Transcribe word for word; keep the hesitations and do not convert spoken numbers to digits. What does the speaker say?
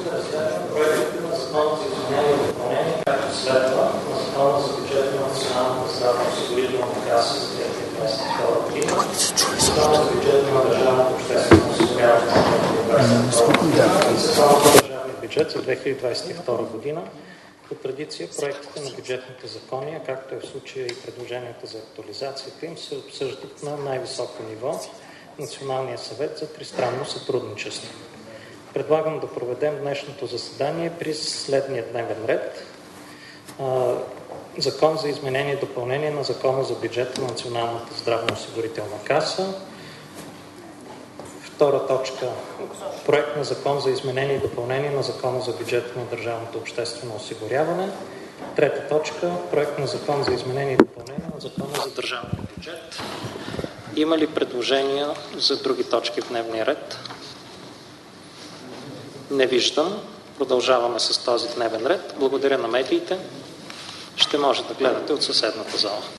комисията разгледа проектите на Закона за изменение и допълнение, както следва: на Закона за бюджета на Националната здравноосигурителна каса за две хиляди двадесет и втора година, Закона за бюджета на държавното обществено осигуряване за две хиляди двадесет и втора година и Закона за държавния бюджет за две хиляди двадесет и втора година. По традиция, проектите на бюджетните закони, а както е в случая и предложенията за актуализацията им, се обсъждат на най-високо ниво Националния съвет за тристранно сътрудничество. Предлагам да проведем днешното заседание при следния дневен ред. Закон за изменение и допълнение на Закона за бюджета на Националната здравноосигурителна каса. Втора точка. Проект на Закон за изменение и допълнение на Закона за бюджета на държавното обществено осигуряване. Трета точка. Проект на Закон за изменение и допълнение на Закона за държавния бюджет. Има ли предложения за други точки в дневния ред? Не виждам. Продължаваме с този дневен ред. Благодаря на медиите. Ще може да гледате от съседната зала.